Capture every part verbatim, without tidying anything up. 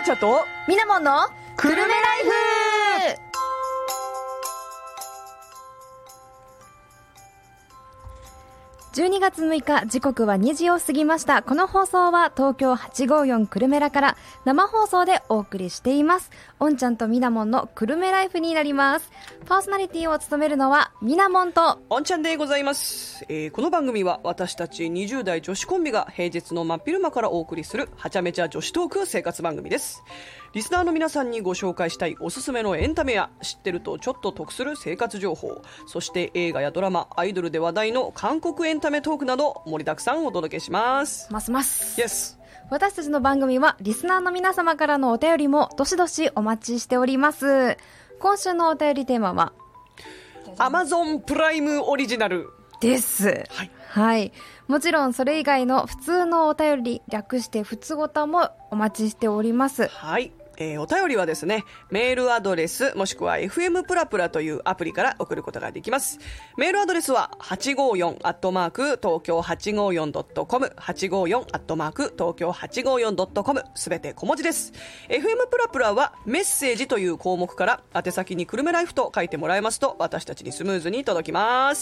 お茶とみなもんのくるめライフ。じゅうにがつむいか、時刻はにじを過ぎました。この放送は東京はちごーよんくるめらから生放送でお送りしています。おんちゃんとみなもんのくるめライフになります。パーソナリティを務めるのはみなもんとおんちゃんでございます、えー、この番組は私たちにじゅう代女子コンビが平日の真っ昼間からお送りするはちゃめちゃ女子トーク生活番組です。リスナーの皆さんにご紹介したいおすすめのエンタメや知ってるとちょっと得する生活情報、そして映画やドラマ、アイドルで話題の韓国エンタメトークなど盛りだくさんお届けします。 ますます。 Yes。 私たちの番組はリスナーの皆様からのお便りもどしどしお待ちしております。今週のお便りテーマは Amazon プライムオリジナルです。 はい、 はい、もちろんそれ以外の普通のお便り、略してふつごたもお待ちしております。 はい、えー、お便りはですね、メールアドレスもしくは エフエム プラプラというアプリから送ることができます。メールアドレスは はちごーよん アットマーク 東京 はちごーよん ドットコム はちごーよん アットマーク 東京 はちごーよん ドットコム すべて小文字です。 エフエム プラプラはメッセージという項目から宛先にくるめライフと書いてもらえますと私たちにスムーズに届きます。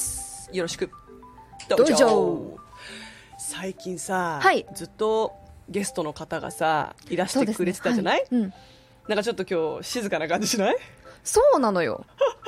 よろしくどうぞ。 どうぞ。 最近さ、 はい、 ずっとゲストの方がさいらしてくれてたじゃない、 はい、うん、 なんかちょっと今日静かな感じしない？ そうなのよ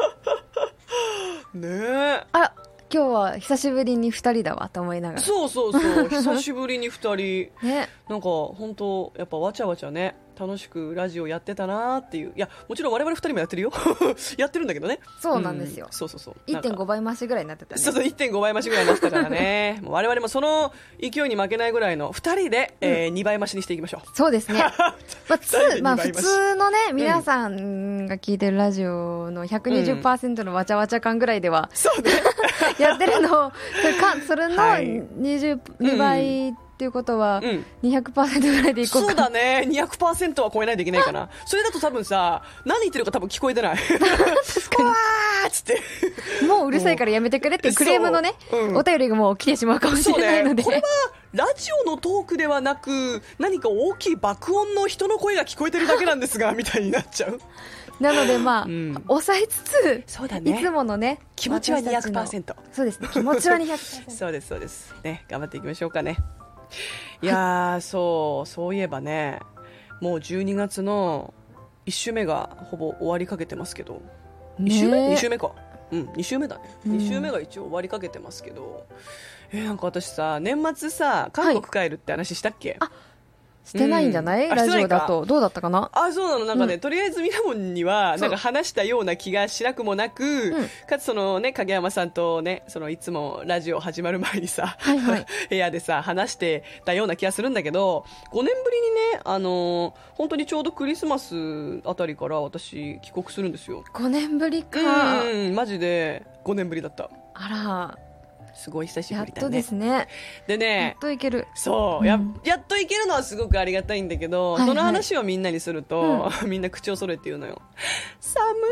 ねえ、 あら、今日は久しぶりにふたりだわと思いながら。 そうそうそう久しぶりにふたりね、 なんか本当やっぱわちゃわちゃね楽しくラジオやってたなっていう。いやもちろん我々ふたりもやってるよやってるんだけどね。 そうなんですよ、 うん、そうそうそういってんご 倍増しぐらいになってたね。 そうそう いってんご 倍増しぐらいになってたからねもう我々もその勢いに負けないぐらいのふたりで、うん、えー、にばい増しにしていきましょう。 そうですねまあ、つまあ、普通のね皆さんが聞いてるラジオの ひゃくにじゅっパーセント のわちゃわちゃ感ぐらいでは、 うん、そうねやってるのをそれかそれのにじゅうにばい、うんっていうことは、うん、にひゃくパーセント ぐらいでいこうか。 そうだね、にひゃくパーセント は超えないといけないかなそれだと多分さ何言ってるか多分聞こえてない確かにわーっつってもううるさいからやめてくれっていうクレームのね、うん、お便りがもう来てしまうかもしれないので、 そうね、これはラジオのトークではなく何か大きい爆音の人の声が聞こえてるだけなんですがみたいになっちゃうなのでまあ、うん、抑えつつ、 そうだね、いつものね気持ちはにひゃくパーセント。 そうですね、気持ちはにひゃくパーセントそうですそうですね、頑張っていきましょうかね。いやー、はい、そうそういえばね、もうじゅうにがつのいっ週目がほぼ終わりかけてますけど、いっ週目 ?に 週目か、うん、に週目だね、うん、に週目が一応終わりかけてますけど、えー、なんか私さ年末さ韓国帰るって話したっけ？ はい、あ、してないんじゃない、うん、ラジオだとどうだったかな。 あ、そうなの、なんかね、うん、とりあえずみなもんにはなんか話したような気がしなくもなく、うん、かつそのね影山さんとねそのいつもラジオ始まる前にさ、はいはい、部屋でさ話してたような気がするんだけど、ごねんぶりにね、あのー、本当にちょうどクリスマスあたりから私帰国するんですよ。 ごねんぶりか。 うん、マジでごねんぶりだった。 あら、 すごい久しぶりだね。 やっとですね。 でね、 やっといける。 そう、うん、や, やっといけるのはすごくありがたいんだけど、はいはい、その話をみんなにすると、うん、みんな口を揃えて言うのよ。寒い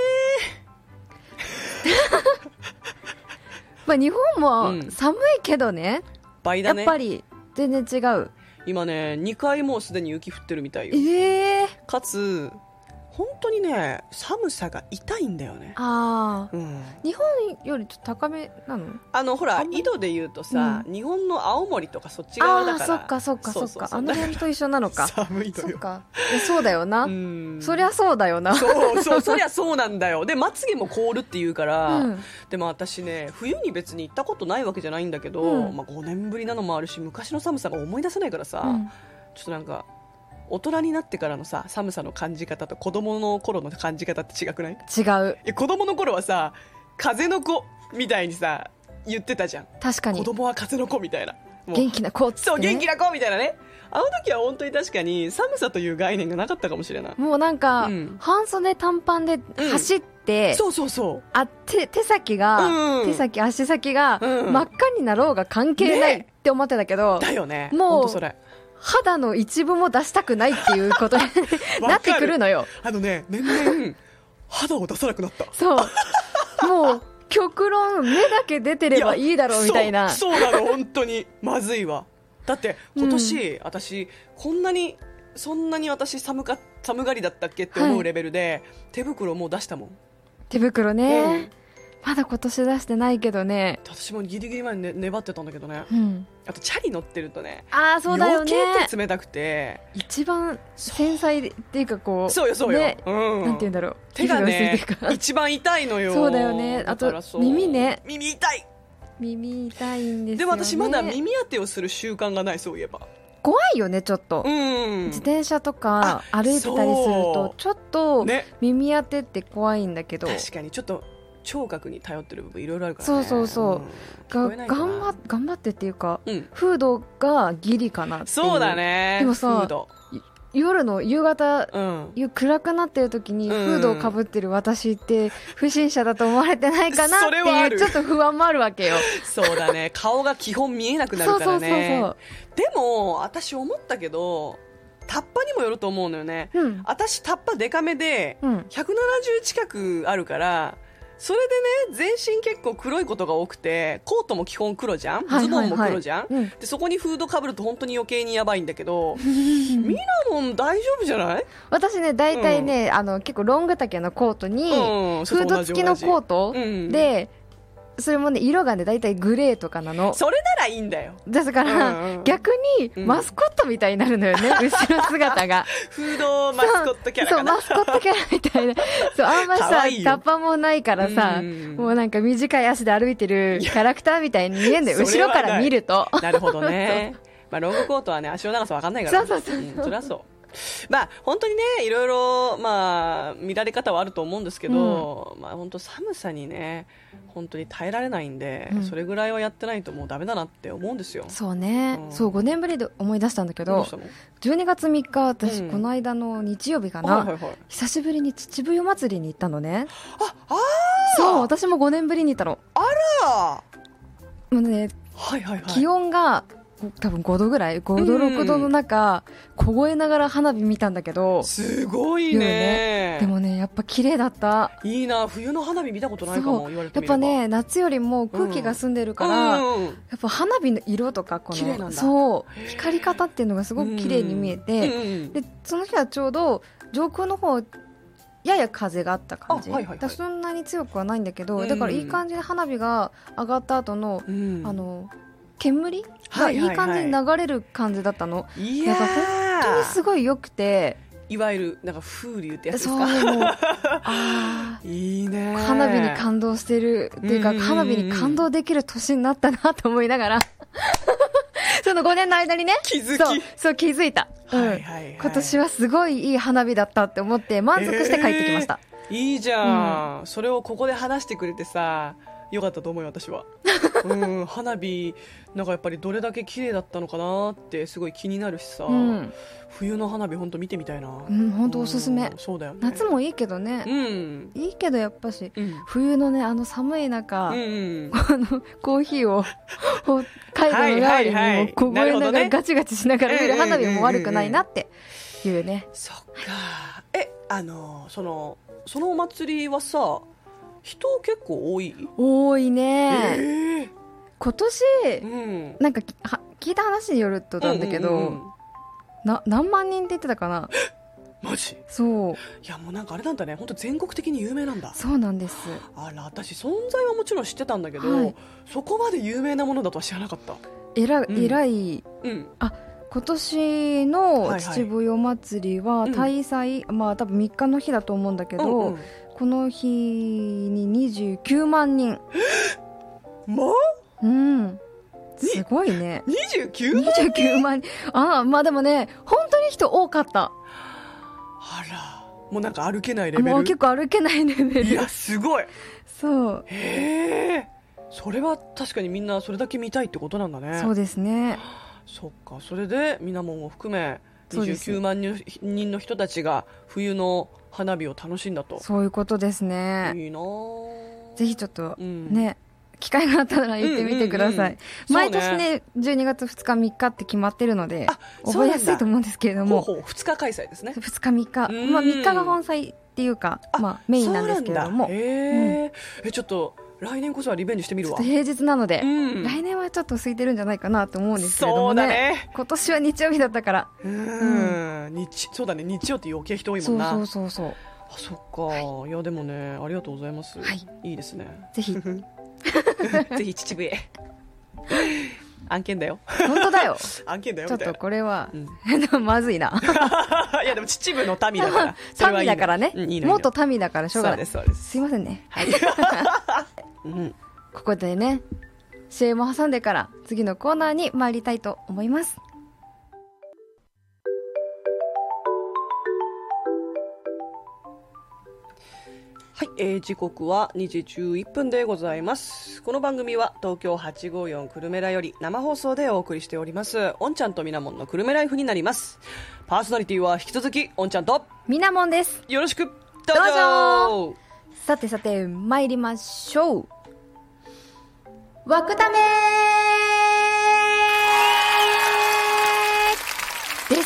ねまあ日本も寒いけどね、うん、 倍だね。 やっぱり全然違う。 今ねにかいもうすでに雪降ってるみたいよ。 えー、 かつ本当にね寒さが痛いんだよね。 あ、うん、日本よりちょっと高めなの？ あのほら緯度で言うとさ、うん、日本の青森とかそっち側だから。 あ、そっかそっかそっか、あの辺と一緒なのか。 寒いのよ。 そっか、そうだよな、うん、そりゃそうだよな。 そうそう、そりゃそうなんだよ。でまつげも凍るって言うから、うん、でも私ね冬に別に行ったことないわけじゃないんだけど、うん、まあ、ごねんぶりなのもあるし昔の寒さが思い出せないからさ、うん、ちょっとなんか大人になってからのさ寒さの感じ方と子供の頃の感じ方って違くない？ 違う。 いや子供の頃はさ風の子みたいにさ言ってたじゃん。 確かに子供は風の子みたいな、 元気な子って、ね、 そう元気な子みたいなね。あの時は本当に確かに寒さという概念がなかったかもしれない。 もうなんか、うん、半袖短パンで走って、うん、 そうそうそう、 あ 手, 手先が、うん、手先足先が真っ赤になろうが関係ないって思ってたけど、 ね、だよね、 もう本当それ肌の一部も出したくないっていうことになってくるのよ。 あのね、年々肌を出さなくなった。 そうもう極論目だけ出てればいいだろうみたいな。 そう、そうなの本当にまずいわ。だって今年、うん、私こんなにそんなに私寒か寒がりだったっけって思うレベルで、はい、手袋もう出したもん。 手袋ね、うん、まだ今年出してないけどね。 私もギリギリまで、ね、粘ってたんだけどね、 うん、 あとチャリ乗ってるとね、 あーそうだよね、 余計手冷たくて一番繊細っていうかこうそうよそうよ、 ね、 うん、 なんて言うんだろう、 手がね一番痛いのよ。 そうだよね。あと耳ね、 耳痛い耳痛いんですよね。 でも私まだ耳当てをする習慣がない。そういえば怖いよねちょっと、うん、自転車とか歩いてたりするとちょっと耳当てって怖いんだけど、 ね、確かにちょっと聴覚に頼ってる部分いろいろあるからね。 そうそうそう、うん、が頑張頑張ってっていうか、うん、フードがギリかなっていう。 そうだね。 でもさ、フード夜の夕方、うん、暗くなってる時にフードをかぶってる私って不審者だと思われてないかなっていうちょっと不安もあるわけよ。 そうだね、顔が基本見えなくなるからね。そうそうそうそう。でも私思ったけどタッパにもよると思うのよね、うん、私タッパデカめでひゃくななじゅう近くあるから、それでね全身結構黒いことが多くて、コートも基本黒じゃん、ズボンも黒じゃん、はいはいはい、でそこにフードかぶると本当に余計にやばいんだけどミナモン大丈夫じゃない？ 私ね大体ね、うん、あの結構ロング丈のコートに、うん、フード付きのコートで、うん、それもね色がね大体グレーとかなの。 それならいいんだよ。 だから、うんうん、逆にマスコットみたいになるのよね、うん、後ろ姿がフードマスコットキャラかな。 そう、マスコットキャラみたいな。そう、あんまさタッパもないからさ、うん、もうなんか短い足で歩いてるキャラクターみたいに見えんだよ、後ろから見ると。 なるほどね。まあ、ロングコートはね足の長さ分かんないから、ね、 そうそうそう、 うん、そりゃそう。まあ本当にねいろいろ、まあ、見られ方はあると思うんですけど、うん、まあ、本当寒さにね本当に耐えられないんで、うん、それぐらいはやってないともうダメだなって思うんですよ。 そうね、うん、そうごねんぶりで思い出したんだけど、じゅうにがつみっか私、うん、この間の日曜日かな、はいはいはい、久しぶりに秩父夜祭りに行ったのね。 ああそう、私もごねんぶりに行ったの。 あらもうね、 はいはいはい、 気温が多分ごどぐらい、ごどろくどの中、うん、凍えながら花火見たんだけど、 すごい ね, ねでもねやっぱ綺麗だった。 いいな、冬の花火見たことないかも。言われてみればやっぱね夏よりも空気が澄んでるから、うん、やっぱ花火の色とかこのそう光り方っていうのがすごく綺麗に見えて、うん、でその日はちょうど上空の方やや風があった感じ、はいはいはい、だそんなに強くはないんだけど、うん、だからいい感じで花火が上がった後の、うん、あの煙がいい感じに流れる感じだったの、はいはいはい、だから本当にすごい良くて、 いわゆるなんか風流ってやつですか。 そうもうあいいね、 花火に感動してるっていうか、うんうんうん、花火に感動できる年になったなと思いながらそのごねんの間にね気づきそうそう気づいた、うん、はいはいはい、今年はすごいいい花火だったって思って満足して帰ってきました、 えー、いいじゃん、うん、それをここで話してくれてさよかったと思うよ私は、うん、花火なんかやっぱりどれだけ綺麗だったのかなってすごい気になるしさ、うん、冬の花火本当見てみたいな、 うん、本当おすすめ、 うん、そうだよね、 夏もいいけどね、うん、いいけどやっぱし、うん、冬のねあの寒い中、うんうん、あのコーヒーをカイロの代わりにも凍えながらガチガチしながら見る花火も悪くないなっていうね。 そっか、えあのそのそのお祭りはさ人結構多い多いね、 えー、 今年、うん、なんかは聞いた話によるとなんだけど、うんうんうん、な何万人って言ってたかなマジ？ そういやもうなんかあれなんだね、本当全国的に有名なんだ。 そうなんです。 あら私存在はもちろん知ってたんだけど、はい、そこまで有名なものだとは知らなかった。 えら、うん、えらい、うん、あ今年の秩父夜祭りは大祭、はいはい、まあ多分みっかの日だと思うんだけど、うんうん、この日ににじゅうきゅうまんにんまあうんすごいね。 にじゅうきゅうまんにじゅうきゅうまんにんあまあでもね本当に人多かった。 あらもうなんか歩けないレベル。 もう結構歩けないレベル。 いやすごい。 そうへえそれは確かにみんなそれだけ見たいってことなんだね。 そうですね。 そっかそれでみなもんを含めにじゅうきゅうまんにんの人たちが冬の花火を楽しんだと。 そういうことですね。 いいなぜひちょっと、うん、ね機会があったら行ってみてください、うんうんうん、毎年ねじゅうにがつふつかみっかって決まってるので覚えやすいと思うんですけれども、 ほうほうふつか開催ですね。 ふつかみっか、まあ、みっかが本祭っていうか、まあ、メインなんですけれども、 へー、うん、えちょっと来年こそはリベンジしてみるわ。 平日なので、 うん、 来年はちょっと空いてるんじゃないかなと思うんですけれどもね。 そうだね、 今年は日曜日だったから。 うん、うん、日そうだね、日曜って余計人多いもんな。 そうそうそうそう。 あ、そっか、はい、いやでもね、ありがとうございます、はい、いいですね。 ぜひぜひ秩父へ案件だよ。 本当だよ。 案件だよ。 ちょっとこれは、うん、まずいな。 いやでも秩父の民だから。 民だからね、うん、いい元民だからしょうがない。 そうです、そうです。 すいませんね。はい。 うん、 ここでね、シェーも挟んでから次のコーナーに参りたいと思います。 はい、えー、時刻はにじじゅういっぷんでございます。この番組は東京はちごーよんくるめらより生放送でお送りしております。おんちゃんとみなもんのくるめライフになります。パーソナリティは引き続きおんちゃんとみなもんです。 よろしくどうぞ。 どうぞ。さてさて参りましょう。わくためです。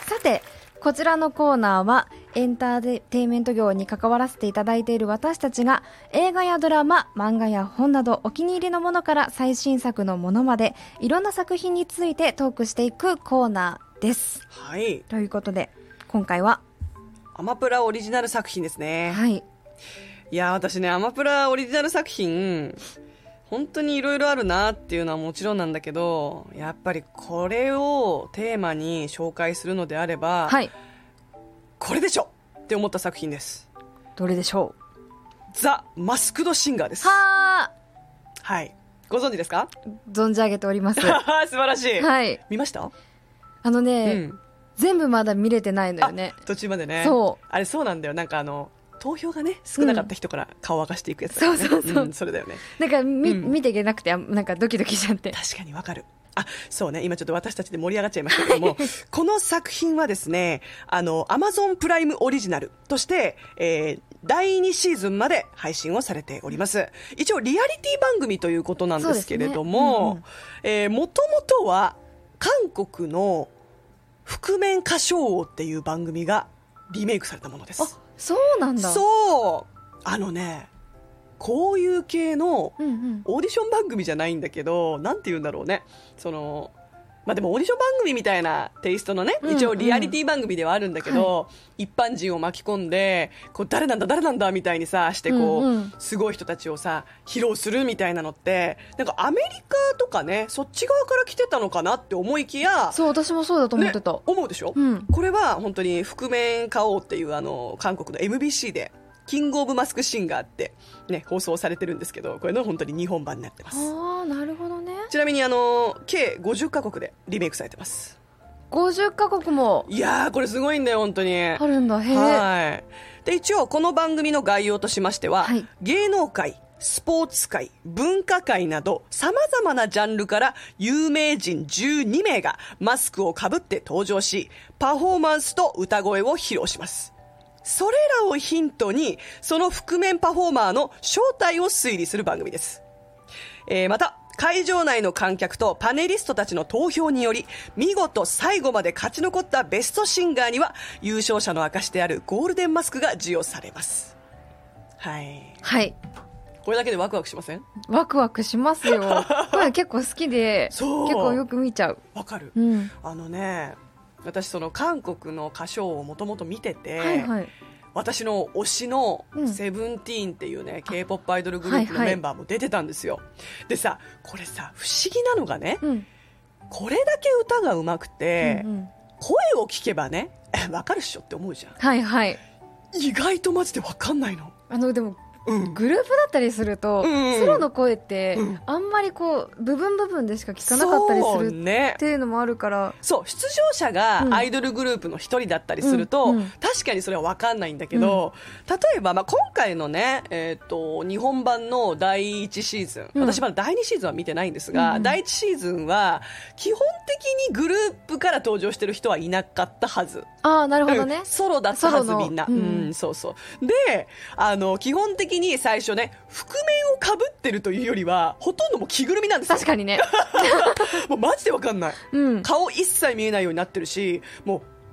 さてこちらのコーナーはエンターテインメント業に関わらせていただいている私たちが映画やドラマ、漫画や本などお気に入りのものから最新作のものまでいろんな作品についてトークしていくコーナーです。 はい。 ということで今回はアマプラオリジナル作品ですね。 はい。 いや私ね、アマプラオリジナル作品本当にいろいろあるなっていうのはもちろんなんだけど、やっぱりこれをテーマに紹介するのであれば、 はい、 これでしょって思った作品です。 どれでしょう。 ザ・マスクド・シンガーです。 はー、はい、ご存知ですか。 存じ上げております。素晴らしい、 はい、 見ました。 あのね、うん、全部まだ見れてないのよね。 途中までね。 そうあれそうなんだよ。なんかあの投票がね少なかった人から顔を明かしていくやつだよね、 うん、そうそうそう、 うん、それだよね。 だからみ、 うん、 見ていけなくてなんかドキドキしちゃって。 確かにわかる。あ、そうね、今ちょっと私たちで盛り上がっちゃいましたけどもこの作品はですね、あの Amazon プライムオリジナルとして、えー、だいにシーズンまで配信をされております。一応リアリティ番組ということなんですけれども、もともとは韓国の覆面歌唱王っていう番組がリメイクされたものです。 あ、そうなんだ。 そうあのね、こういう系のオーディション番組じゃないんだけど、うんうん、なんて言うんだろうね、そのまあでもオーディション番組みたいなテイストのね、一応リアリティ番組ではあるんだけど、はい、一般人を巻き込んでこう誰なんだ誰なんだみたいにさしてこう、うんうん、すごい人たちをさ披露するみたいなのってなんかアメリカとかねそっち側から来てたのかなって思いきや、 そう私もそうだと思ってた、ね、 思うでしょ、うん、これは本当に覆面歌王っていうあの韓国の エムビーシー でキングオブマスクシンガーって、ね、放送されてるんですけど、これの本当に日本版になってます。 ああ、なるほどね。 ちなみにあの計ごじゅっかこくでリメイクされてます。 ごじゅっかこくも。 いやーこれすごいんだよ本当に。 あるんだ。へえ。 はい。で一応この番組の概要としましては、はい、芸能界、スポーツ界、文化界などさまざまなジャンルから有名人じゅうにめいがマスクをかぶって登場し、パフォーマンスと歌声を披露します。それらをヒントにその覆面パフォーマーの正体を推理する番組です。えー、また会場内の観客とパネリストたちの投票により見事最後まで勝ち残ったベストシンガーには優勝者の証であるゴールデンマスクが授与されます。はい、 はい、 これだけでワクワクしません？ ワクワクしますよ。これ結構好きで結構よく見ちゃう。 わかる、 うん、 あのね、私その韓国の歌唱をもともと見てて、 はいはい、 私の推しのセブンティーンっていうね、うん、K-ポップ アイドルグループのメンバーも出てたんですよ、はいはい、でさこれさ不思議なのがね、うん、これだけ歌が上手くて、うんうん、声を聞けばね分かるっしょって思うじゃん。 はいはい。 意外とマジで分かんないの。 あのでもうん、グループだったりすると、うんうん、ソロの声って、うん、あんまりこう部分部分でしか聞かなかったりするっていうのもあるから、 そう、ね、そう出場者がアイドルグループの一人だったりすると、うんうん、確かにそれは分かんないんだけど、うん、例えば、まあ、今回のね、えー、と日本版のだいいちシーズン、うん、私まだだいにシーズンは見てないんですが、うん、だいいちシーズンは基本的にグループから登場してる人はいなかったはず。 ああ、なるほどね、 うん、ソロだったはずみんな、うんうん、そうそうで、あの基本的に最初ね覆面をかぶってるというよりはほとんどもう着ぐるみなんですよ。 確かにねもうマジで分かんない、 うん、 顔一切見えないようになってるし、もう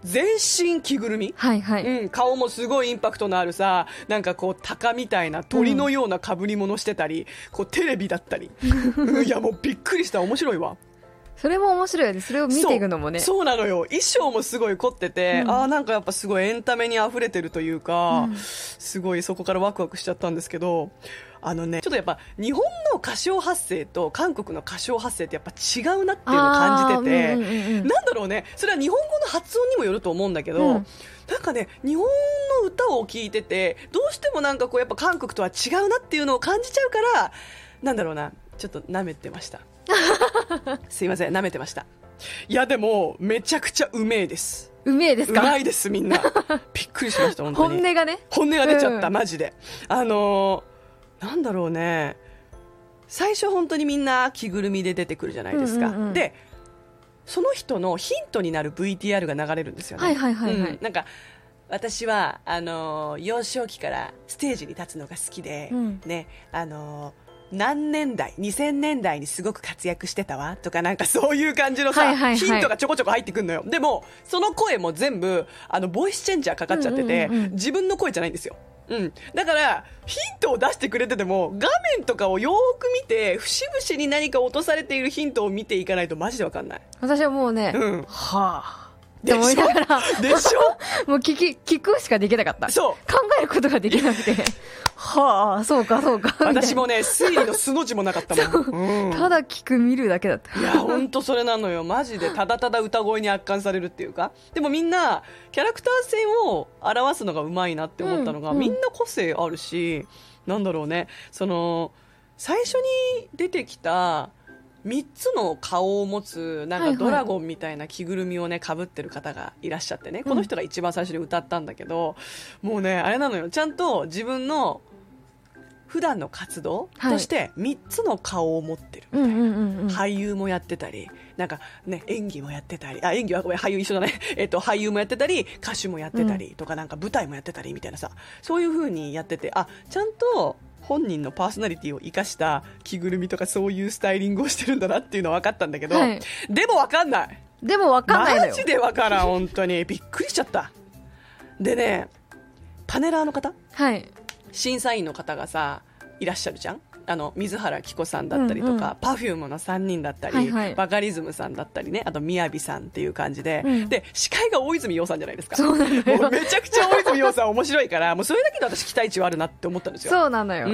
全身着ぐるみ、 はいはい、 うん、顔もすごいインパクトのあるさ、なんかこう鷹みたいな鳥のような被り物してたり、うん、こうテレビだったりいやもうびっくりした。面白いわ。それも面白いよね。それを見ていくのもね。 そう、そうなのよ。衣装もすごい凝ってて、うん、ああなんかやっぱすごいエンタメに溢れてるというか、うん、すごいそこからワクワクしちゃったんですけど、あのね、ちょっとやっぱ日本の歌唱発声と韓国の歌唱発声ってやっぱ違うなっていうのを感じてて、うんうんうん、なんだろうね、それは日本語の発音にもよると思うんだけど、うん、なんかね、日本の歌を聴いててどうしてもなんかこうやっぱ韓国とは違うなっていうのを感じちゃうから、なんだろうな、ちょっと舐めてましたすいません、舐めてました。いやでもめちゃくちゃうめえです。 うめえですか。 うまいです、みんなびっくりしました。本当に本音がね、 本音が出ちゃった、うん、マジで。あのー、なんだろうね、最初本当にみんな着ぐるみで出てくるじゃないですか、うんうんうん、でその人のヒントになる ブイティーアール が流れるんですよね。 はいはいはいはい、 うん、なんか私はあのー、幼少期からステージに立つのが好きで、うん、ね、あのー何年代にせんねんだいにすごく活躍してたわとか、なんかそういう感じのさ、はいはいはい、ヒントがちょこちょこ入ってくるのよ。でもその声も全部あのボイスチェンジャーかかっちゃってて、うんうんうん、自分の声じゃないんですよ。うん、だからヒントを出してくれてても画面とかをよーく見て節々に何か落とされているヒントを見ていかないとマジで分かんない。 私はもうね、うん、はあって思いながらでしょもう聞き聞くしかできなかった。 そう考えることができなくてはあそうかそうか私もね推理の素の字もなかったもん、 うん、ただ聞く見るだけだった。 いや本当それなのよ。マジでただただ歌声に圧巻されるっていうか。でもみんなキャラクター性を表すのがうまいなって思ったのが、うんうん、みんな個性あるし、なんだろうね、その最初に出てきたみっつの顔を持つなんかドラゴンみたいな着ぐるみをね被ってる方がいらっしゃってね、はいはい、この人が一番最初に歌ったんだけど、うん、もうねあれなのよ、ちゃんと自分の普段の活動としてみっつの顔を持ってるみたいな、はい、俳優もやってたりなんか、ね、演技もやってたり、あ演技はごめん俳優一緒だね、えっと、俳優もやってたり歌手もやってたりとか、なんか舞台もやってたりみたいなさ、そういう風にやってて、あちゃんと本人のパーソナリティを生かした着ぐるみとかそういうスタイリングをしてるんだなっていうのは分かったんだけど、はい、でも分かんない。 でも分かんないのよ。 マジで分からん本当にびっくりしちゃった。でね、パネラーの方、はい、審査員の方がさいらっしゃるじゃん。あの水原希子さんだったりとか、うんうん、パフュームのさんにんだったり、はいはい、バカリズムさんだったりね、あとみやびさんっていう感じで、うん、で司会が大泉洋さんじゃないですか。 そうなのよ。 もうめちゃくちゃ大泉洋さん面白いからもうそれだけで私期待値はあるなって思ったんですよ。 そうなのよ、 うん、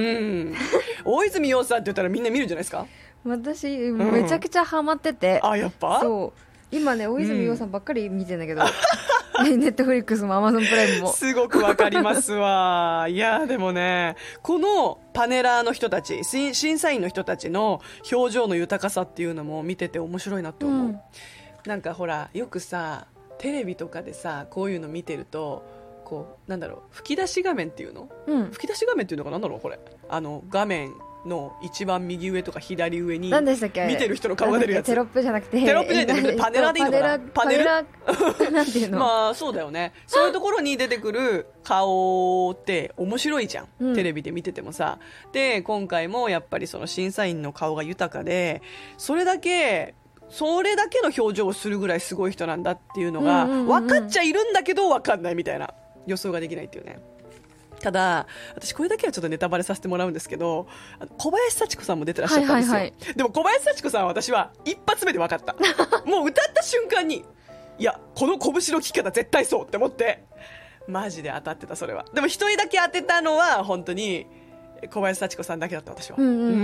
大泉洋さんって言ったらみんな見るんじゃないですか。 私めちゃくちゃハマってて、 うん、あやっぱそう今ね大泉洋さんばっかり見てんだけど、うん、ネットフリックスもアマゾンプライムもすごくわかりますわ。いやでもねこのパネラーの人たち審査員の人たちの表情の豊かさっていうのも見てて面白いなと思う、うん、なんかほらよくさテレビとかでさこういうの見てるとこうなんだろう吹き出し画面っていうの、うん、吹き出し画面っていうのがなんだろうこれ、あの画面の一番右上とか左上に見てる人の顔が出るやつ。 テロップじゃなくてテロップじゃなくてパネラーでいいのかな。 パネラーなんていうのまあそうだよね。そういうところに出てくる顔って面白いじゃん、うん、テレビで見ててもさ。で今回もやっぱりその審査員の顔が豊かで、それだけそれだけの表情をするぐらいすごい人なんだっていうのが分かっちゃいるんだけど分かんないみたいな、予想ができないっていうね。ただ私これだけはちょっとネタバレさせてもらうんですけど、小林幸子さんも出てらっしゃったんですよ、はいはいはい、でも小林幸子さんは私は一発目で分かったもう歌った瞬間にいやこの拳の利き方絶対そうって思ってマジで当たってた。それはでも一人だけ当てたのは本当に小林幸子さんだけだった。私は、うんうんうんうん、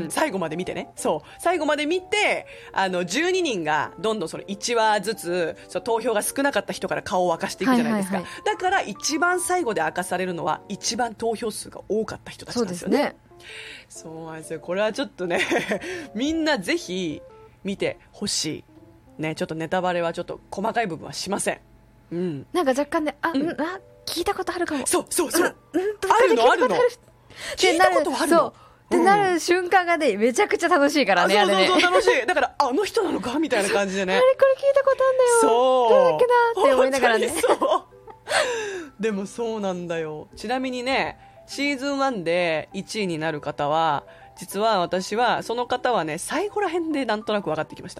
最後まで見てね、そう最後まで見てあのじゅうににんがどんどんそのいちわずつその投票が少なかった人から顔を明かしていくじゃないですか、はいはいはい、だから一番最後で明かされるのは一番投票数が多かった人たちなんですよね。そうなんですよ。これはちょっとねみんなぜひ見てほしいね。ちょっとネタバレはちょっと細かい部分はしません、うん、 なんか若干ねあ、うん、あ聞いたことあるかも。 そうそうそう、 うん、 あるのあるの聞いたことあるのってなる瞬間がねめちゃくちゃ楽しいからね。 そうそうそう楽しい。だからあの人なのかみたいな感じでねあれこれ聞いたことあるんだよそう誰だっけなって思いながらねそうでもそうなんだよ。ちなみにねシーズンワンでいちいになる方は実は私はその方はね最後ら辺でなんとなく分かってきました。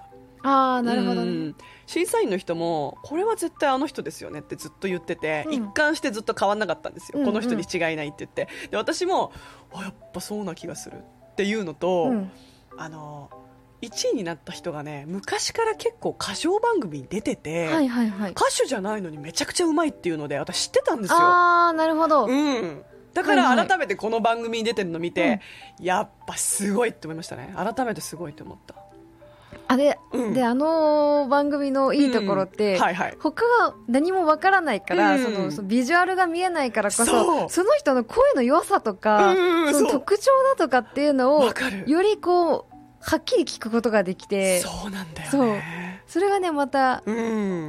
ああ、なるほどね。 うん審査員の人もこれは絶対あの人ですよねってずっと言ってて、うん、一貫してずっと変わんなかったんですよ、うんうん、この人に違いないって言って、で私もやっぱそうな気がするっていうのと、うん、あのいちいになった人がね、昔から結構歌唱番組に出てて、はいはいはい、歌手じゃないのにめちゃくちゃうまいっていうので私知ってたんですよ。 ああ、なるほど、 うん、だから改めてこの番組に出てるの見て、はいはい、やっぱすごいって思いましたね。改めてすごいって思った。 あれ、うん、であの番組のいいところって、うんはいはい、他が何もわからないから、うん、そのそのビジュアルが見えないからこそ、そ, その人の声の良さとか、うん、その特徴だとかっていうのをよりこうはっきり聞くことができて、 そうなんだよね。 そうそれがねまた、うん、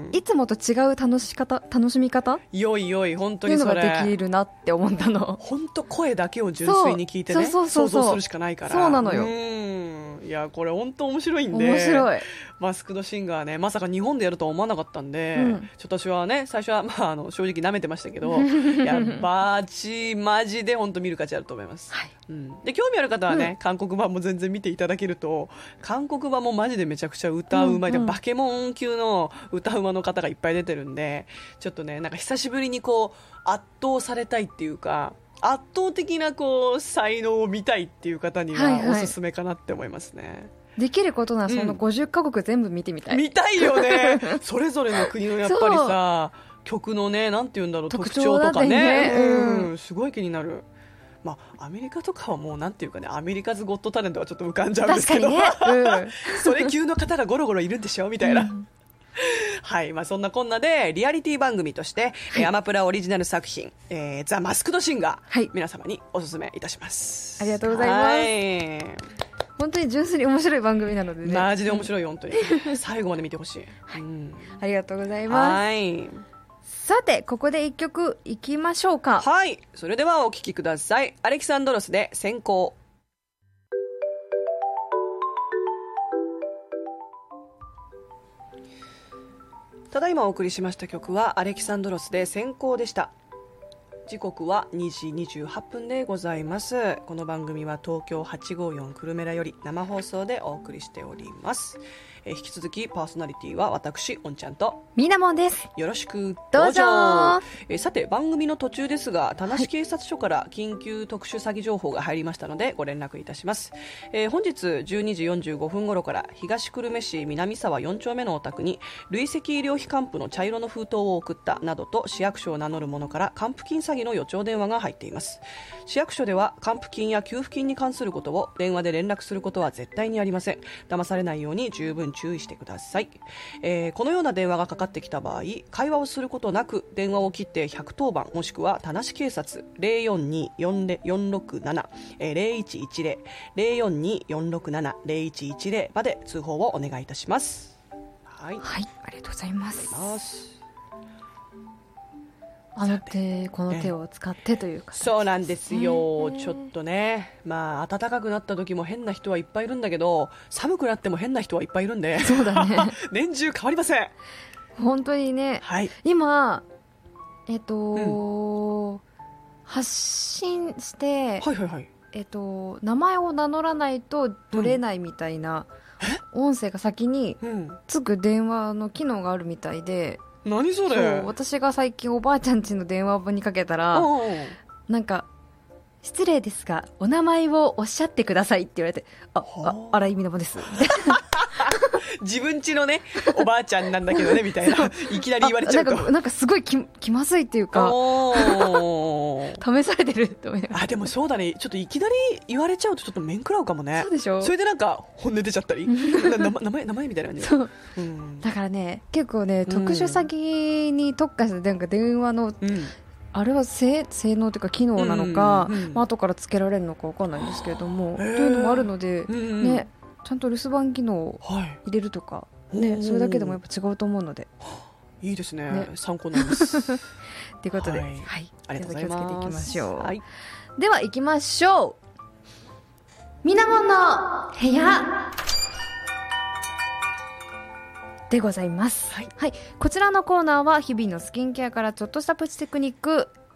いつもと違う楽し方楽しみ方よいよい本当にそれっていうのができるなって思ったの。 本当声だけを純粋に聞いてね、そうそうそうそう想像するしかないから。 そうなのよ。 うんいやこれ本当面白いんで、 面白い。 マスクドシンガーね、まさか日本でやるとは思わなかったんで、うん、ちょっと私はね最初は、まあ、あの正直舐めてましたけどいやバチマジで本当見る価値あると思います、はいうん、で興味ある方はね、うん、韓国版も全然見ていただけると、韓国版もマジでめちゃくちゃ歌うまい、うんうん、バケモン級の歌うまの方がいっぱい出てるんで、ちょっとねなんか久しぶりにこう圧倒されたいっていうか圧倒的なこう才能を見たいっていう方にはおすすめかなって思いますね、はいはい。 できることならそのごじゅっかこく全部見てみたい、 うん、見たいよねそれぞれの国のやっぱりさ曲のねなんて言うんだろう特徴とか ね, ね、うん、すごい気になる。まあ、アメリカとかはもうなんていうかね、アメリカズゴットタレントはちょっと浮かんじゃうんですけど、ねうん、それ級の方がゴロゴロいるんでしょみたいな、うんはいまあ、そんなこんなでリアリティ番組として、はい、アマプラオリジナル作品、えー、ザ・マスクド・シンガー、はい、皆様におすすめいたします。 ありがとうございます、はい、本当に純粋に面白い番組なのでね、 マジで面白い本当に最後まで見てほしい、 はいうん、ありがとうございます。はいさてここで一曲いきましょうか。 はいそれではお聴きください。アレキサンドロスで先行。ただいまお送りしました曲はアレキサンドロスで先行でした。時刻はにじにじゅうはっぷんでございます。この番組は東京はちごーよんクルメラより生放送でお送りしております。えー、引き続きパーソナリティは私おんちゃんとみなもんです。 よろしくどうぞ。 えー、さて番組の途中ですが田無警察署から緊急特殊詐欺情報が入りましたのでご連絡いたします。えー、本日じゅうにじよんじゅうごふん頃から東久留米市南沢よん丁目のお宅に累積医療費還付の茶色の封筒を送ったなどと市役所を名乗る者から還付金詐欺の予兆電話が入っています。市役所では還付金や給付金に関することを電話で連絡することは絶対にありません。騙されないように十分注意してください。えー、このような電話がかかってきた場合、会話をすることなく電話を切ってひゃくとおばんもしくは田無警察 ゼロよんに よんろくなな ゼロいちいちゼロ ゼロよんに よんろくなな ゼロいちいちゼロまで通報をお願いいたします。はい、 はい、ありがとうございます。あの手この手を使ってというか、 そうなんですよ。ちょっとね、まあ暖かくなった時も変な人はいっぱいいるんだけど、寒くなっても変な人はいっぱいいるんで、 そうだね年中変わりません本当にね、はい、今えっと、うん、発信して、はいはいはい、えっと、名前を名乗らないと取れないみたいな、うん、音声が先につく電話の機能があるみたいで、 何それ。 そう私が最近おばあちゃん家の電話番にかけたら、なんか失礼ですがお名前をおっしゃってくださいって言われて、ああ荒井みなもです自分家のねおばあちゃんなんだけどねみたいな、いきなり言われちゃうとなんか、なんかすごい気、気まずいっていうか試されてるって思いながら。 あでもそうだね、ちょっといきなり言われちゃうとちょっと面食らうかもね。 そうでしょ。それでなんか本音出ちゃったり名前、名前みたいな感じ。そう、 うん、だからね結構ね特殊詐欺に特化したなんか電話の、うんあれは 性, 性能というか機能なのか、うんうんまあ後からつけられるのか分かんないんですけれども、というのもあるので、うんうんね、ちゃんと留守番機能を入れるとか、はいね、それだけでもやっぱ違うと思うのでいいです ね, ね参考になりますということで、はいはい、 ありがとうございます。 気をつけていきましょう、はい、 では行きましょう。みなもんの部屋でございます、はいはい、こちらのコーナーは日々のスキンケアからちょっとしたプチテクニック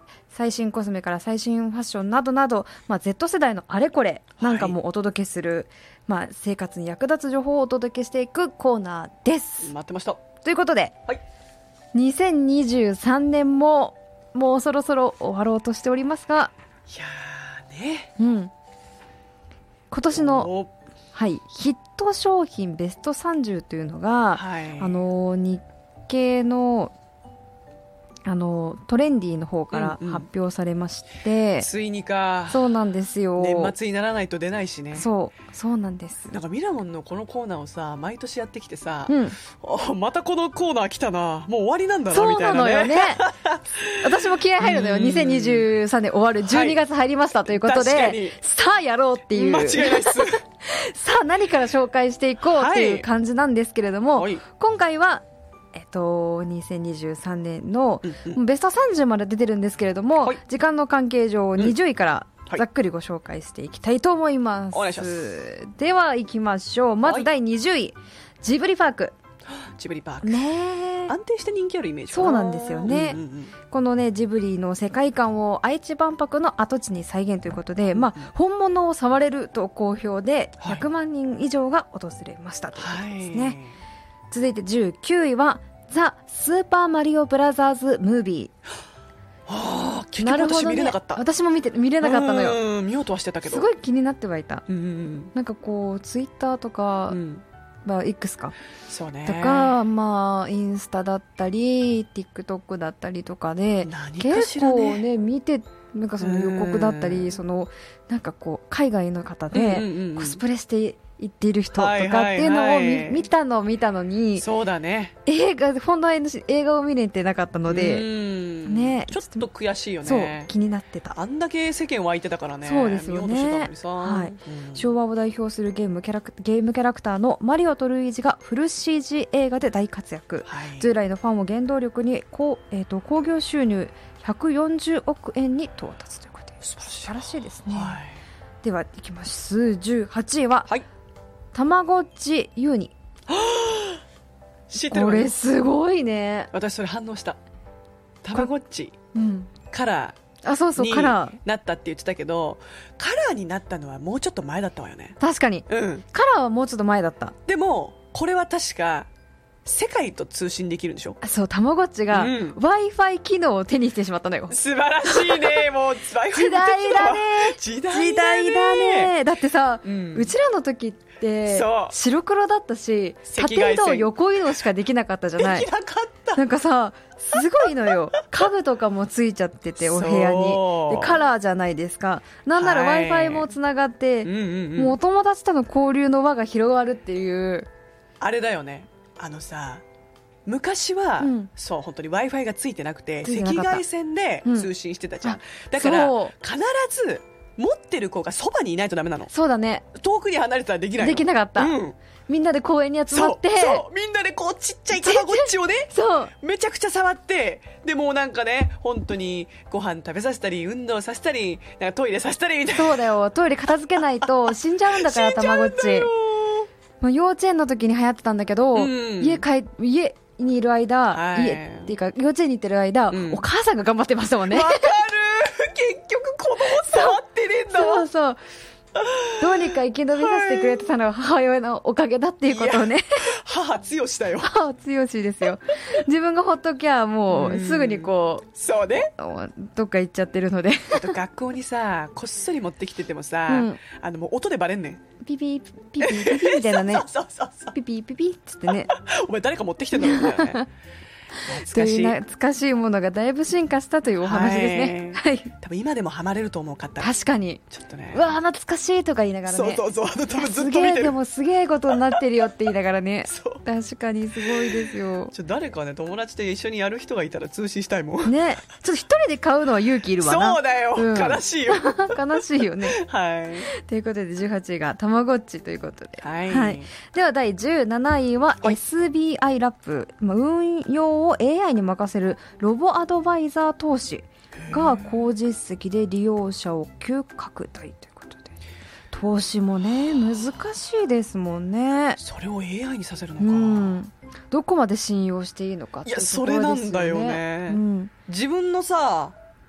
最新コスメから最新ファッションなどなど、まあ、Z 世代のあれこれなんかもお届けする、はい、まあ、生活に役立つ情報をお届けしていくコーナーです。 待ってました。 ということで、 はい、 にせんにじゅうさんねんももうそろそろ終わろうとしておりますが、 いやーね、 うん、今年の、はい、ヒット商品ベストさんじゅうというのが、はい、あの日経のあのトレンディの方から発表されまして、うんうん、 ついにか。 そうなんですよ。 年末にならないと出ないしね。 そうそうなんです。 なんかミラモンのこのコーナーをさ毎年やってきてさ、 うん、 あまたこのコーナー来たな、もう終わりなんだなみたいなね。そうなのよね私も気合入るのよ。にせんにじゅうさんねん終わるじゅうにがつ入りましたということで、はい、さあやろうっていう間違いないですさあ何から紹介していこうっていう感じなんですけれども、はい、今回はえっと、にせんにじゅうさんねんのベストさんじゅうまで出てるんですけれども、はい、時間の関係上にじゅういからざっくりご紹介していきたいと思います。 お願いします。 では行きましょう。まずだいにじゅうい、はい、ジブリパーク。 ジブリパーク、 ね、 安定して人気あるイメージかな。 そうなんですよね、うんうんうん、このねジブリの世界観を愛知万博の跡地に再現ということで、まあ、本物を触れると好評でひゃくまんにん以上が訪れましたということですね、はい、続いてじゅうきゅういはザ・スーパーマリオブラザーズ・ムービー。はあ、結局私見れなかった、 ね、私も見て見れなかったのよ。 見ようとはしてたけどすごい気になってはいた、 うんうん、 なんかこうツイッターとか、うんまあ、X かそうねとか、まあ、インスタだったり TikTok だったりとかで、ね、結構ね見てなんかその予告だったりそのなんかこう海外の方でコスプレして行っている人とかっていうのを 見,、はいはいはい、見たのを見たのにそうだね映画本来の映画を見れてなかったのでね、 ちょっと悔しいよね。 そう気になってた。 あんだけ世間湧いてたからね。 そうですよね、はい、うん、昭和を代表するゲームキャラクゲームキャラクターのマリオとルイージがフル シージー 映画で大活躍、はい、従来のファンを原動力にこう、えー、と興行収入ひゃくよんじゅうおくえんに到達ということで素晴らしいですね、はい、ではいきますじゅうはちいは、はい、たまごっちユニ知ってる。 これすごいね。 私それ反応した。たまごっち、うん、カラーあそうそうになったって言ってたけどカラーになったのはもうちょっと前だったわよね。 確かに、うん、カラーはもうちょっと前だった。 でもこれは確か世界と通信できるんでしょ。 そうたまごっちが、うん、Wi-Fi 機能を手にしてしまったのよ。 素晴らしいねもう Wi-Fi 時代だね時代だね時代だね。だってさ、うん、うちらの時って白黒だったし縦移動横移動しかできなかったじゃない。 できなかった。 なんかさすごいのよ家具とかもついちゃっててお部屋にでカラーじゃないですか。なんなら Wi-Fi もつながって、はいうんうんうん、もうお友達との交流の輪が広がるっていうあれだよね。あのさ昔は、うん、そう本当に Wi-Fi がついてなくて赤外線で通信してたじゃん、うん、だから必ず持ってる子がそばにいないとダメなの。 そうだね。 遠くに離れたらできないの。 できなかった、うん、みんなで公園に集まってそうそうみんなでこうちっちゃいたまごっちをねそうめちゃくちゃ触ってでもうなんかね本当にご飯食べさせたり運動させたりなんかトイレさせたりみたいな。 そうだよトイレ片付けないと死んじゃうんだからたまごっち。まあ、幼稚園の時に流行ってたんだけど、うん、家帰家にいる間、はい、家っていうか幼稚園に行ってる間、うん、お母さんが頑張ってましたもんね。 わかる結局子供触ってねえんだわ。 そうそうどうにか生き延びさせてくれてたのは母親のおかげだっていうことをね。 母強しだよ。 母強しですよ。自分がほっときゃもうすぐにこうそうねどっか行っちゃってるので。 あと学校にさこっそり持ってきててもさ、うん、あのもう音でバレんねん。 ピピピピピピピみたいなね。 そうそうそうそうピピピピっつってね。 お前誰か持ってきてんだろうね。 懐かしい懐かしいものがだいぶ進化したというお話ですね。はい、はい、 多分今でもハマれると思うかったら確かにちょっとねうわ懐かしいとか言いながらね。 そうそうそう多分ずっと見てる。 すげえでもすげえことになってるよって言いながらね。そう確かにすごいですよ。 ちょ誰かね友達と一緒にやる人がいたら通信したいもんね。ちょっと一人で買うのは勇気いるわな。 そうだよ、うん、悲しいよ悲しいよね。 はいということでじゅうはちいがたまごっちということで、 はい、はい、 ではだいじゅうなないは エスビーアイ ラップ、まあ、運用を エーアイ に任せるロボアドバイザー投資が高実績で利用者を急拡大ということで投資もね難しいですもんね。 それを エーアイ にさせるのか、 うん、どこまで信用していいのかっていうところですよね。 いやそれなんだよね、うん、自分のさ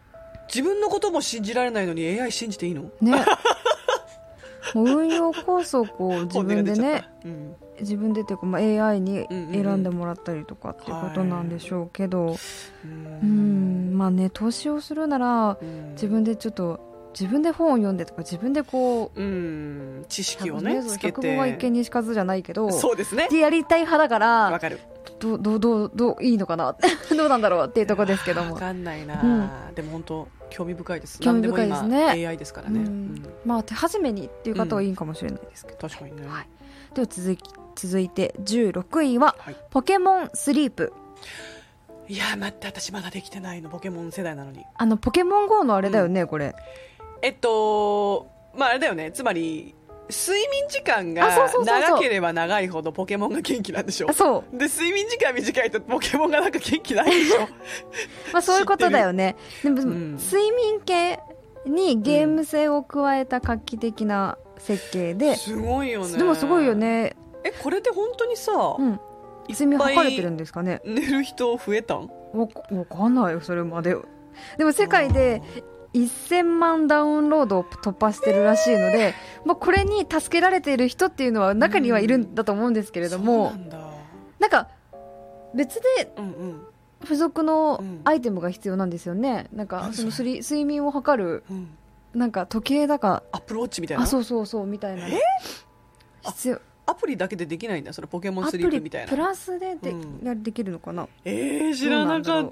自分のことも信じられないのに エーアイ 信じていいの？ ね運用こそこう自分でね、 うん、 自分でっていうか、まあ、エーアイ に選んでもらったりとかっていうことなんでしょうけど、うん、うんまあね投資をするなら、うん、自分でちょっと自分で本を読んでとか自分でこう、うん、 知識をねつけて百聞は一見にしかずじゃないけどそうですねでやりたい派だからわかるどうどうどうどういいのかなどうなんだろうっていうところですけどもわかんないな、うん、でも本当興味深いです。 興味深いですね。 何でも今 エーアイ ですからね、うんうん、 まあ手始めにっていう方はいいかもしれないですけど、 うん、確かにね、 はい、では続き続いてじゅうろくいは、はい、ポケモンスリープ。 いや待って私まだできてないのポケモン世代なのにあのポケモン ゴー のあれだよね、うん、これえっとまああれだよねつまり睡眠時間が長ければ長いほどポケモンが元気なんでしょ。 そうで睡眠時間短いとポケモンがなんか元気ないでしょまあそういうことだよね。でも、うん、睡眠系にゲーム性を加えた画期的な設計で、うん、 すごいよね。 でもすごいよね。 えこれで本当にさ、うん、 睡眠測れてるんですかね。 寝る人増えたん？ わかんないよそれまで。でも世界でせんまんダウンロードを突破してるらしいので、まあ、これに助けられている人っていうのは中にはいるんだと思うんですけれども、うん、そうなんだ。なんか別で付属のアイテムが必要なんですよね。なんかその睡眠を測るなんか時計だかアップルウォッチみたいな、 あそうそうそうみたいな必要。 アプリだけでできないんだそのポケモンスリープみたいな。 アプリプラスで で,、うん、できるのかな。 えー、知らなかった。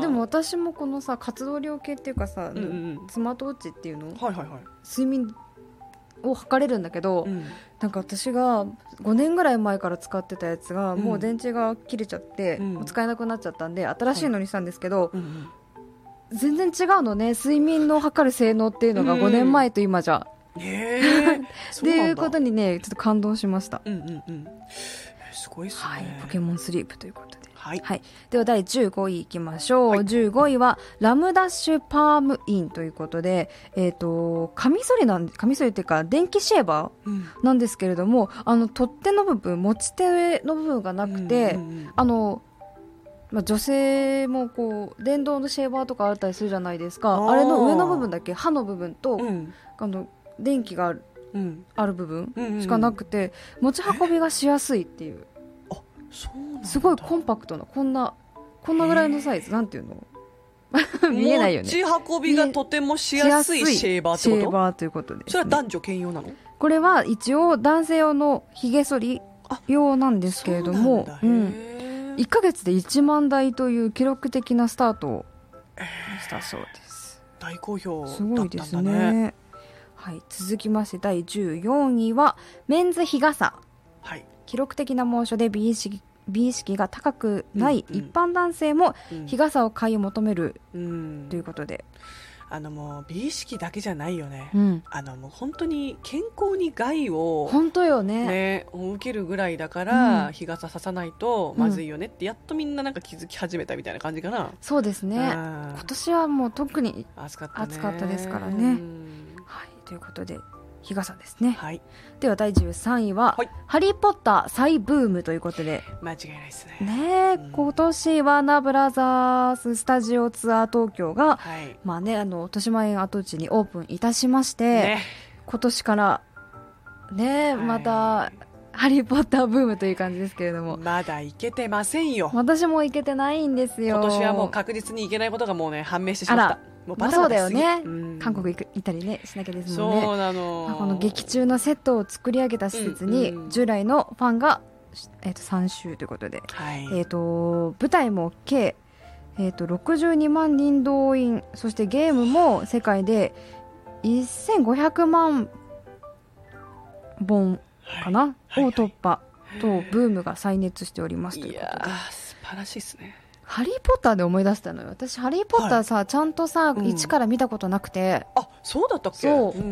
でも私もこのさ活動量計っていうかさ、うんうん、スマートウォッチっていうの、はいはいはい、睡眠を測れるんだけど、うん、なんか私がごねんぐらい前から使ってたやつが、うん、もう電池が切れちゃって、うん、使えなくなっちゃったんで新しいのにしたんですけど、はいうんうん、全然違うのね。睡眠の測る性能っていうのがごねんまえと今じゃ、うんへーっていうことにねちょっと感動しました、 うんうんうん、すごいっすね、 はい、ポケモンスリープということで、 はいはい、ではだいじゅうごいいきましょう、はい、じゅうごいはラムダッシュパームインということで、えーと、カミソリなんカミソリっていうか電気シェーバーなんですけれども、うん、あの取っ手の部分持ち手の部分がなくて、うんうんうん、あのまあ、女性もこう電動のシェーバーとかあったりするじゃないですか。 あ, あれの上の部分だけ刃の部分と、うん、あの電気がある、うん、ある部分しかなくて、うんうんうん、持ち運びがしやすいっていう。 あ、そうなんだ。 すごいコンパクトなこんなこんなぐらいのサイズなんていうの見えないよね。 持ち運びがとてもしやすいシェーバーってこと？ シェーバーということです、ね、 それは男女兼用なの？ これは一応男性用のひげ剃り用なんですけれども、うん、いっかげつでいちまんだいという記録的なスタートをしたそうです。 大好評だったんだね。 すごいですね。はい、続きましてだいじゅうよんいはメンズ日傘、はい、記録的な猛暑で美意識、美意識が高くない一般男性も日傘を買い求めるということで、 あのもう美意識だけじゃないよね、うん、あのもう本当に健康に害を、 本当よね、 ね、受けるぐらいだから、うん、日傘ささないとまずいよねってやっとみんななんか気づき始めたみたいな感じかな。 そうですね。今年はもう特に暑かったね、暑かったですからね、はい、ということで日傘ですね、はい、ではだいじゅうさんいは、はい、ハリーポッター再ブームということで、 間違いないですね。 ね、うん、今年ワーナーブラザーススタジオツアー東京が、はい、まあね、あの豊島園跡地にオープンいたしまして、ね、今年からね、はい、またハリーポッターブームという感じですけれども、 まだ行けてませんよ。 私も行けてないんですよ。 今年はもう確実に行けないことがもうね判明してしまった。もうバタバタしすぎ、 まあ、そうだよね、うん、韓国行ったりねしなきゃですもんね。 そうなの。 この劇中のセットを作り上げた施設に従来のファンが、えー、とさん週ということで、はい、えー、と舞台も計、えー、とろくじゅうにまんにん動員、そしてゲームも世界でせんごひゃくまんぼんかな、はいはいはい、を突破とブームが再熱しておりますということで、いやー素晴らしいですね。 ハリーポッターで思い出したのよ。私ハリーポッターさ、はい、ちゃんとさ、うん、一から見たことなくて。 あ、そうだったっけ。 そう、うん、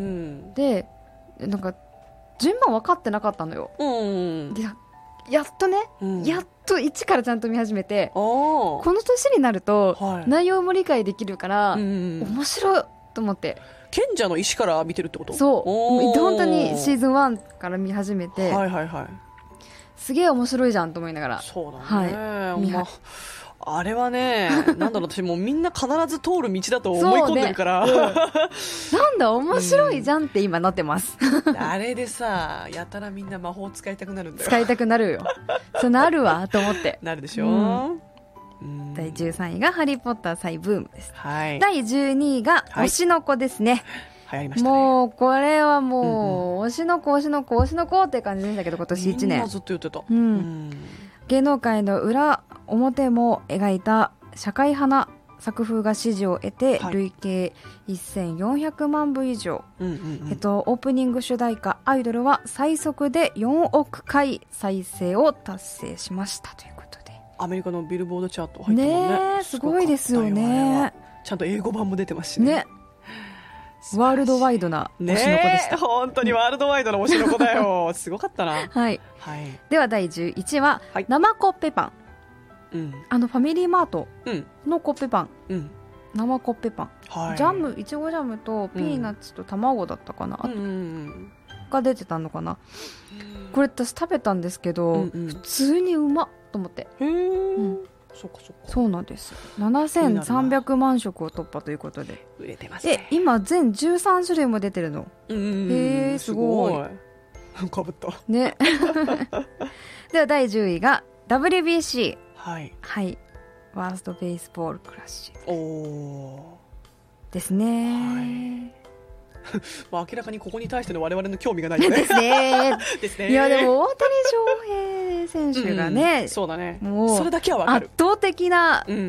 でなんか順番分かってなかったのよ、うん、で や, やっとね、うん、やっと一からちゃんと見始めて、この年になると、はい、内容も理解できるから、うん、面白いと思って。 賢者の石から見てるってこと？ そう本当にシーズンワンから見始めて、 はいはいはい、 すげえ面白いじゃんと思いながら。 そうだね、はい、 見はあれはね、なんだろう、私もうみんな必ず通る道だと思い込んでるから、 ねうん、なんだ面白いじゃんって今なってます、 うん、あれでさ、やたらみんな魔法使いたくなるんだよ。 使いたくなるよ。そうなるわと思ってなるでしょ、 うんうん、だいじゅうさんいがハリーポッター再ブームです、 はい、 だいじゅうにいが推しの子ですね、 はい、流行りましたね。 もうこれはもう、うんうん、推しの子推しの子推しの子って感じでしたけど、今年いちねんみんなずっと言ってた、 うんうん、 芸能界の裏表も描いた社会派な作風が支持を得て、はい、累計せんよんひゃくまんぶ以上、うんうんうんえっと、オープニング主題歌アイドルは最速でよんおくかい再生を達成しましたということで、 アメリカのビルボードチャート入ってるもんね。 ね、すごいですよね。 ちゃんと英語版も出てますしね。ね、 ワールドワイドな推しの子でした。 ね、本当にワールドワイドな推しの子だよ。すごかったな。 はい。はい、ではだいじゅういちいは、はい、生コッペパン。うん、あのファミリーマートのコッペパン。うん、生コッペパン。はい、ジャム、いちごジャムとピーナッツと卵だったかな。うん、あと、うん、が出てたのかな。うん、これ私食べたんですけど、うんうん、普通にうまっと思って。へー。うんそうかそうかそうなんです。ななせんさんびゃくまんしょくを突破ということで売れてますね。 え今全じゅうさんしゅるいも出てるの。うんへえすごいかぶったねではだいじゅういが ダブリュービーシーはい、 はい、ワーストベースボールクラッシュおですね、はいまあ明らかにここに対しての我々の興味がないよねですねですね。いやでも大谷翔平選手がね、 うん、そうだね、もうそれだけは分かる。 圧倒的な、 うんうんうん、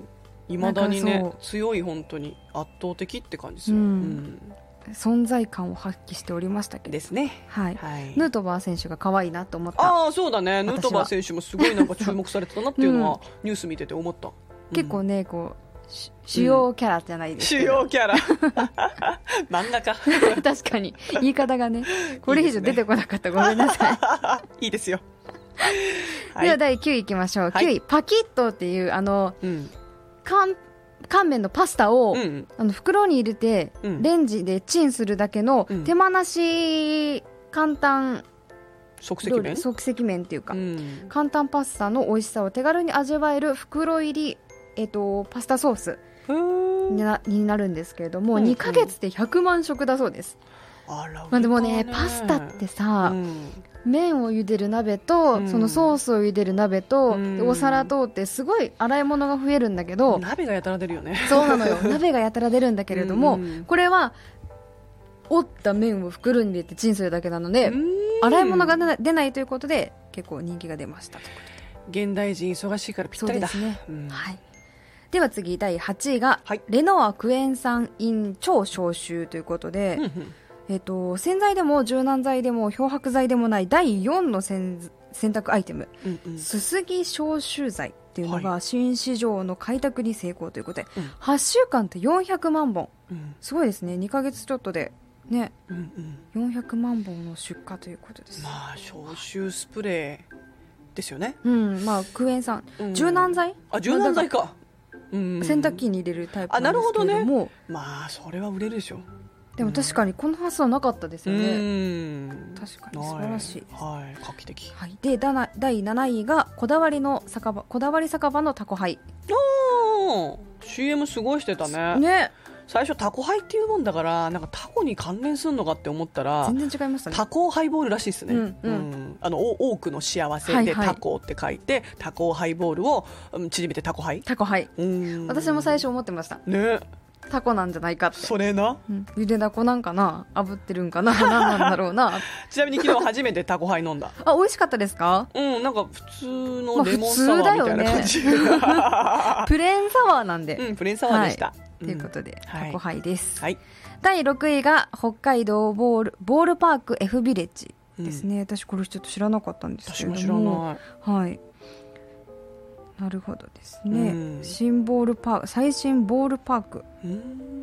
未だにね強い、本当に圧倒的って感じですよ、うんうん、存在感を発揮しておりましたけどですね、 はいはい、ヌートバー選手が可愛いなと思った。 ああそうだね、ヌートバー選手もすごいなんか注目されてたなっていうのは、うん、ニュース見てて思った、うん、 結構ねこう主要キャラじゃないですけど、 うん、主要キャラ漫画家確かに言い方がねこれ以上出てこなかったらごめんなさいいいですよ、 はい、ではだいきゅういいきましょう、はい、きゅういパキットっていうあの、うん、乾乾麺のパスタを、うん、あの袋に入れて、うん、レンジでチンするだけの、うん、手間なし簡単即席麺即席麺っていうか、うん、簡単パスタの美味しさを手軽に味わえる袋入りえー、とパスタソースに な, になるんですけれども、うんうん、にかげつでひゃくまんしょくだそうです。あら、まあ、でもねパスタってさ、うん、麺を茹でる鍋と、うん、そのソースを茹でる鍋と、うん、お皿とってすごい洗い物が増えるんだけど、 鍋がやたら出るよね。 そうなのよ鍋がやたら出るんだけれども、うん、これは折った麺を袋に入れてチンするだけなので、洗い物が出ないということで結構人気が出ましたということで、 現代人忙しいからぴったりだ。 そうですね、うん、はい。では次だいはちいが、はい、レノアクエン酸 in 超消臭ということで、うんうん、えー、と洗剤でも柔軟剤でも漂白剤でもないだいよんの洗濯アイテム、うんうん、すすぎ消臭剤っていうのが新市場の開拓に成功ということで、はい、はっしゅうかんでよんひゃくまんぼん、うん、すごいですね。にかげつちょっとでね、うんうん、よんひゃくまんぼんの出荷ということです。 まあ消臭スプレーですよね、 うんまあ、クエン酸、うん、柔軟剤あ柔軟剤か、 うん、洗濯機に入れるタイプなんですけれども、あ、なるほどね、 まあそれは売れるでしょ。 でも確かにこの発想なかったですよね。うん確かに素晴らしいです、 はい、画期的、 はい、でだだいなないがこだわりの酒場こだわり酒場のタコハイ。 おー シーエム すごいしてたね。ね最初タコハイっていうもんだからなんかタコに関連するのかって思ったら全然違いましたね。 タコハイボールらしいですね、うんうんうん、あの多くの幸せでタコって書いて、はいはい、タコハイボールを縮めてタコハイタコハイうん私も最初思ってましたね。タコなんじゃないかって。 それな、 うん、ゆでだこなんかな炙ってるんかな何なんだろうなちなみに昨日初めてタコハイ飲んだあ美味しかったですか。 うんなんか普通のレモンサワーみたいな感じ、 まあ、プレーンサワーなんで、 うん、プレーンサワーでした、はいということで、うん、タコハイです、 はい、 だいろくいが北海道ボール、ボールパーク F ビレッジですね、うん、私これちょっと知らなかったんですけども。 私も知らない、はい、 なるほどですね、うん、新ボールパーク最新ボールパーク、 うん、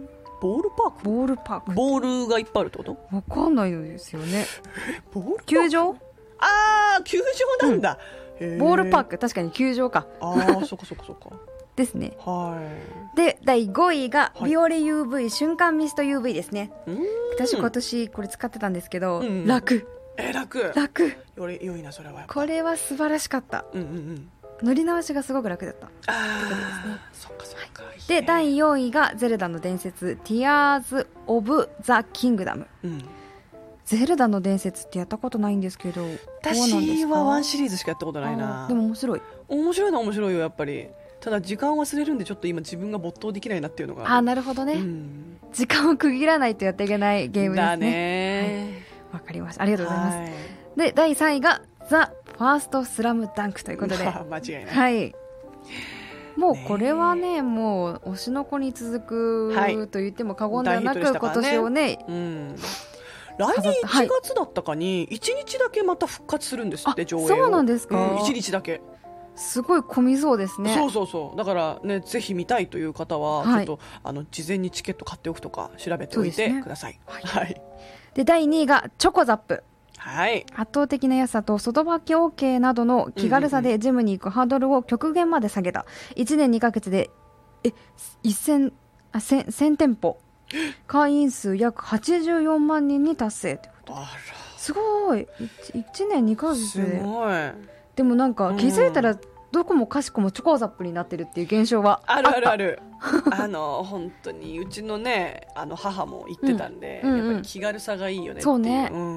ボールパークボールパークボールがいっぱいあるってこと。 わかんないのですよねボールパーク球場あー球場なんだ、 うん、ボールパーク確かに球場かあーそっかそっかそっかですね。 はい。 でだいごいがビオレ ユーブイ、はい、瞬間ミスト ユーブイ ですね。私今年これ使ってたんですけど、うん、楽え楽楽より良いなそれはやっぱこれは素晴らしかった、 うんうんうん、 乗り直しがすごく楽だったああ、そっかそっか、はい、 でだいよんいがゼルダの伝説 Tears of the Kingdom、うん、ゼルダの伝説ってやったことないんですけど、 私はワンシリーズしかやったことないな。 でも面白い面白いのは面白いよやっぱり。ただ時間を忘れるんでちょっと今自分が没頭できないなっていうのが。 あ、なるほどね、うん、時間を区切らないとやっていけないゲームですね。だね、わ、はい、かりました、ありがとうございます、はい、でだいさんいがザ・ファーストスラムダンクということで間違いない、 はい、もうこれはね、もう推しの子に続く、はい、と言っても過言ではなく、ね、今年をね、うん、 来年いちがつだったかにいちにちだけまた復活するんですって、上映を。 そうなんですか、 うん、いちにちだけ。 すごい混みそうですね。 そうそうそう、だからね、ぜひ見たいという方は、はい、ちょっとあの事前にチケット買っておくとか調べておいてください。ね、はいはい、でだいにいがチョコザップ、 はい、 圧倒的な安さと外履き OK などの気軽さでジムに行くハードルを極限まで下げた、いちねんにかげつでえせん、あ、せん、せん店舗、会員数約はちじゅうよんまんにんに達成ってこと。あら、すごい、いちねんにかげつで。すごい。でもなんか気づいたらどこもかしこもチョコザップになってるっていう現象はあるあるあるあの本当にうちのね、あの母も言ってたんで、うんうんうん、やっぱり気軽さがいいよねっていう。そうね、うん、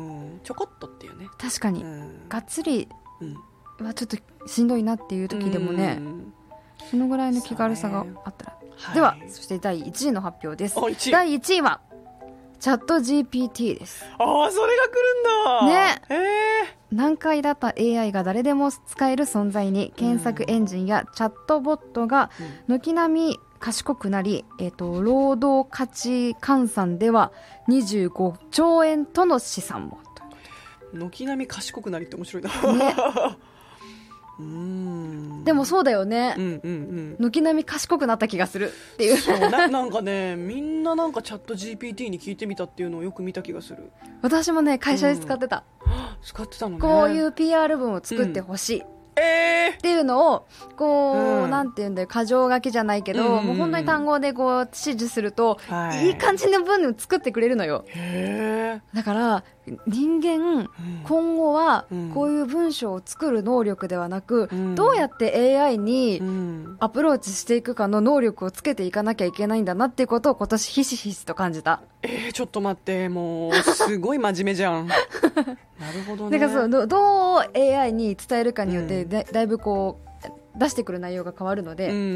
ちょこっとっていうね。 確かに、うん、がっつりはちょっとしんどいなっていう時でもね、うん、そのぐらいの気軽さがあったら、はい、ではそしてだいいちいの発表です。だいいちいはチャット ジーピーティー です。 ああ、それが来るんだね。 へえ。難解だった エーアイ が誰でも使える存在に、検索エンジンやチャットボットが軒並み賢くなり、えーと、労働価値換算ではにじゅうごちょうえんとの試算も。 軒並み賢くなりって面白いな、ねうーん、でもそうだよね、うんうんうん、軒並み賢くなった気がするっていう。 そう な, なんかね、みんななんかチャット ジーピーティー に聞いてみたっていうのをよく見た気がする。 私もね、会社で使ってた、 うん、使ってたのね。 こういう ピーアール 文を作ってほしい、うん、えー、っていうのをこう、うん、なんていうんだよ、箇条書きじゃないけど、うんうんうん、もう本当に単語でこう指示すると、はい、いい感じの文を作ってくれるのよ。へー。だから人間、うん、今後はこういう文章を作る能力ではなく、うん、どうやって エーアイ にアプローチしていくかの能力をつけていかなきゃいけないんだなっていうことを今年ひしひしと感じた。 えー、ちょっと待って、もうすごい真面目じゃん。なるほどね。 だからそう、ど, どう エーアイ に伝えるかによって、うん、だ, だいぶこう出してくる内容が変わるので、うんうん、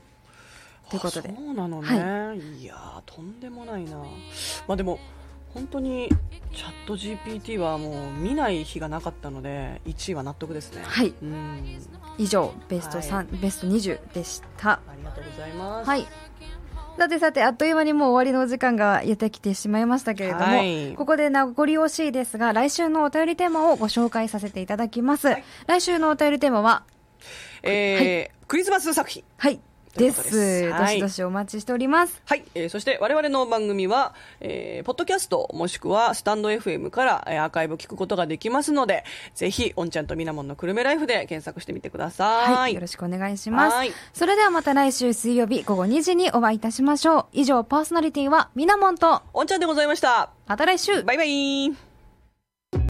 ということで。 そうなのね、はい、いやー、とんでもないな。まあでも本当にチャット ジーピーティー はもう見ない日がなかったのでいちいは納得ですね。 はい、うん、以上ベストさん、はい、ベストにじゅうでした。 ありがとうございます。 はい、さてさて、あっという間にもう終わりのお時間がやってきてしまいましたけれども、はい、ここで名残惜しいですが、来週のお便りテーマをご紹介させていただきます。はい、来週のお便りテーマは、 えーはい、クリスマス作品。 はいです。どしどしお待ちしております。 はい、えー、そして我々の番組は、えー、ポッドキャストもしくはスタンド エフエム から、えー、アーカイブ聞くことができますので、ぜひおんちゃんとみなもんのくるめライフで検索してみてください。 はい、よろしくお願いします。それではまた来週水曜日午後にじにお会いいたしましょう。以上、パーソナリティはみなもんとおんちゃんでございました。 また来週。 バイバイ。